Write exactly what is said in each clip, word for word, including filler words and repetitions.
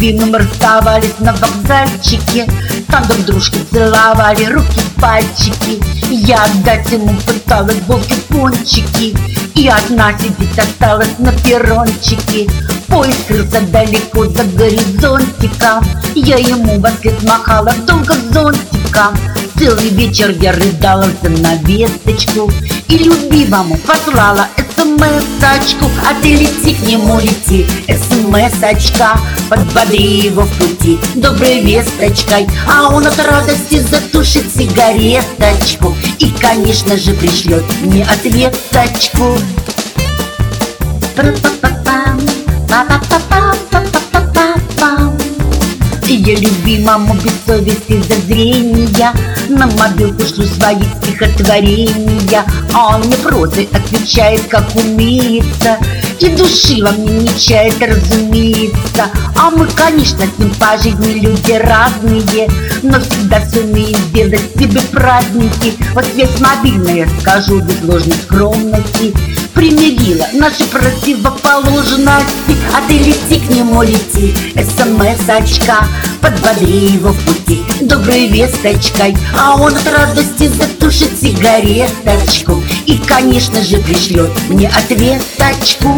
любимым расставались на вокзальчике. Там друг дружки целовали руки, пальчики. Я отдать ему пыталась булки, пончики. И одна сидеть осталась на перрончике. Поезд скрылся далеко за горизонтиком. Я ему в ответ махала долго зонтиком. Целый вечер я рыдала на весточку и любимому послала смс-очку. А ты лети к нему, лети, смс-очка, подбодри его в пути доброй весточкой. А он от радости затушит сигареточку и, конечно же, пришлет мне ответочку. Я любимому без совести зазрения на мобилку шлю свои стихотворения, а он мне прозой отвечает, как умеется, и души во мне не чает, разумеется. А мы, конечно, с ним по жизни люди разные, но всегда сумеем сделать себе праздники. Вот связь мобильная, скажу без ложной скромности, примирила наши противоположности. А ты лети к нему, лети, смс-очка, подбодри его в пути доброй весточкой. А он от радости затушит сигареточку и, конечно же, пришлет мне ответочку.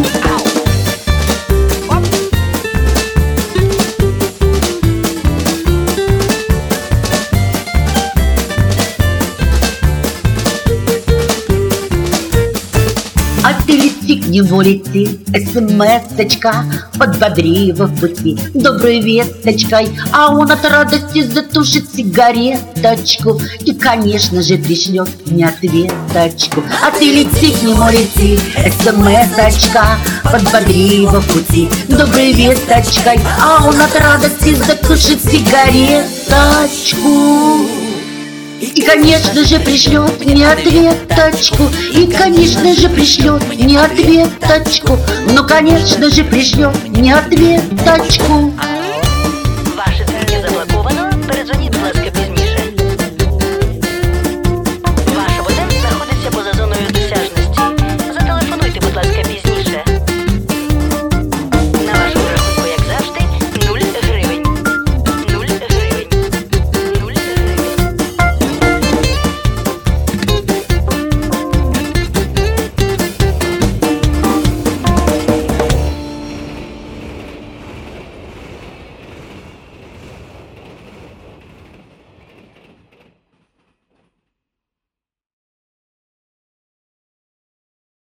А ты лети к нему, лети, смс-очка, подбодри его в пути доброй весточкой. А он от радости затушит сигареточку и, конечно же, пришлет мне ответочку. А ты лети к нему, лети, смс-очка, подбодри его в пути доброй весточкой. А он от радости затушит сигареточку и, конечно же, пришлет мне ответочку. И, конечно же, пришлет мне ответочку. Ну, конечно же, пришлет мне ответочку.